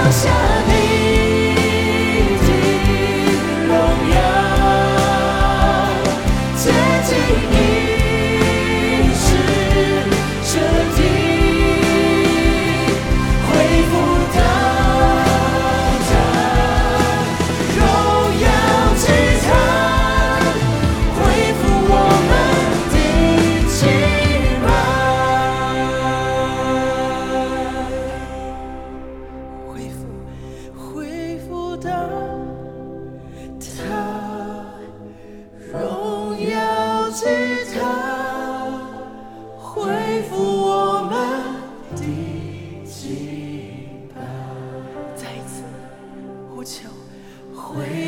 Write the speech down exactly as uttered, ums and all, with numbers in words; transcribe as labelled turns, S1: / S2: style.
S1: 下你的荣耀，接近你是彻底，恢复到他荣耀之他，恢复我们的敬拜。恢复，恢复到他荣耀之他，恢复我们的敬拜。再一次呼求，恢